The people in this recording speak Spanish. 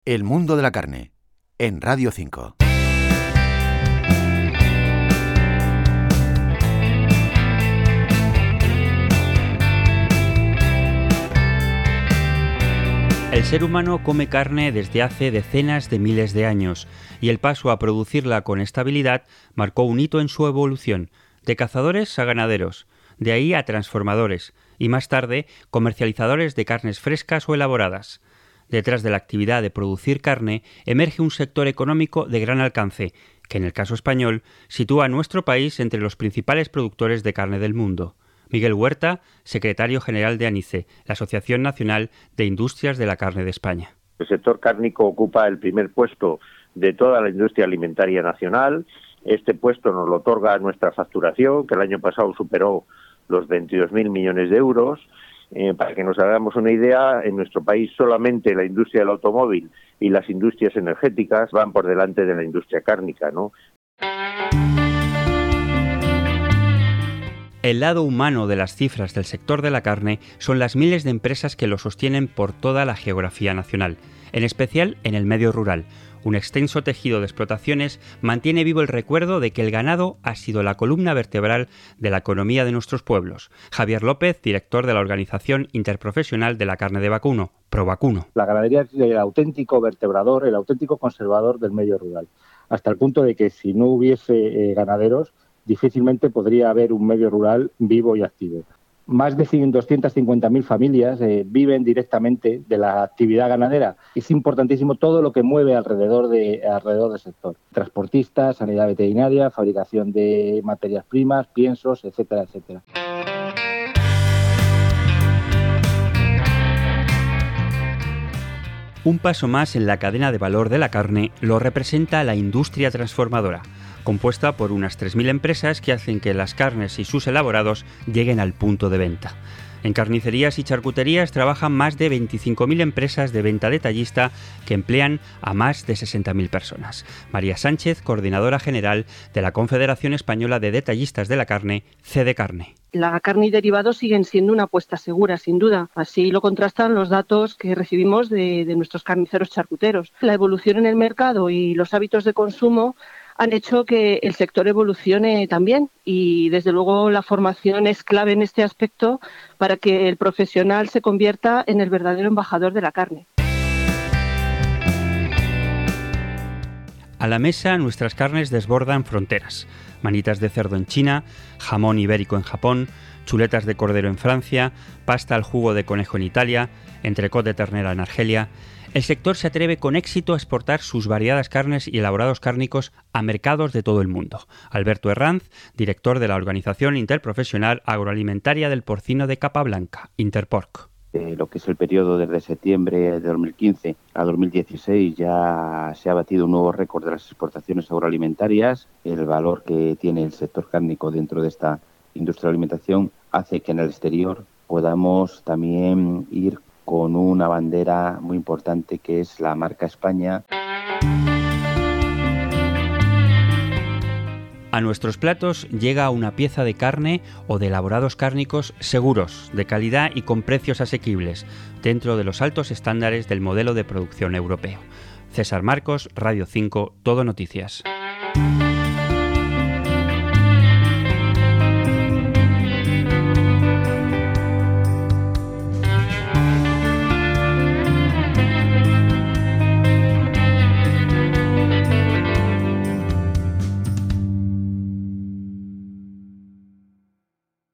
El mundo de la carne, en Radio 5. El ser humano come carne desde hace decenas de miles de años, y el paso a producirla con estabilidad marcó un hito en su evolución, de cazadores a ganaderos, de ahí a transformadores, y más tarde comercializadores de carnes frescas o elaboradas. Detrás de la actividad de producir carne emerge un sector económico de gran alcance, que en el caso español sitúa a nuestro país entre los principales productores de carne del mundo. Miguel Huerta, secretario general de ANICE, la Asociación Nacional de Industrias de la Carne de España. El sector cárnico ocupa el primer puesto de toda la industria alimentaria nacional. Este puesto nos lo otorga nuestra facturación, que el año pasado superó los 22.000 millones de euros. Para que nos hagamos una idea, en nuestro país solamente la industria del automóvil y las industrias energéticas van por delante de la industria cárnica, ¿no? El lado humano de las cifras del sector de la carne son las miles de empresas que lo sostienen por toda la geografía nacional, en especial en el medio rural. Un extenso tejido de explotaciones mantiene vivo el recuerdo de que el ganado ha sido la columna vertebral de la economía de nuestros pueblos. Javier López, director de la Organización Interprofesional de la Carne de Vacuno, Provacuno. La ganadería es el auténtico vertebrador, el auténtico conservador del medio rural, hasta el punto de que si no hubiese ganaderos, difícilmente podría haber un medio rural vivo y activo. Más de 250.000 familias viven directamente de la actividad ganadera. Es importantísimo todo lo que mueve alrededor del sector. Transportistas, sanidad veterinaria, fabricación de materias primas, piensos, etcétera, etcétera. Un paso más en la cadena de valor de la carne lo representa la industria transformadora, compuesta por unas 3.000 empresas que hacen que las carnes y sus elaborados lleguen al punto de venta. En carnicerías y charcuterías trabajan más de 25.000 empresas de venta detallista que emplean a más de 60.000 personas. María Sánchez, coordinadora general de la Confederación Española de Detallistas de la Carne, CDCarne. La carne y derivados siguen siendo una apuesta segura, sin duda. Así lo contrastan los datos que recibimos de nuestros carniceros charcuteros. La evolución en el mercado y los hábitos de consumo han hecho que el sector evolucione también, y desde luego la formación es clave en este aspecto para que el profesional se convierta en el verdadero embajador de la carne. A la mesa nuestras carnes desbordan fronteras. Manitas de cerdo en China, jamón ibérico en Japón, chuletas de cordero en Francia, pasta al jugo de conejo en Italia, entrecot de ternera en Argelia. El sector se atreve con éxito a exportar sus variadas carnes y elaborados cárnicos a mercados de todo el mundo. Alberto Herranz, director de la Organización Interprofesional Agroalimentaria del Porcino de Capablanca, Interporc. Lo que es el periodo desde septiembre de 2015 a 2016 ya se ha batido un nuevo récord de las exportaciones agroalimentarias. El valor que tiene el sector cárnico dentro de esta industria de alimentación hace que en el exterior podamos también ir con una bandera muy importante que es la marca España. A nuestros platos llega una pieza de carne o de elaborados cárnicos seguros, de calidad y con precios asequibles, dentro de los altos estándares del modelo de producción europeo. César Marcos, Radio 5, Todo Noticias.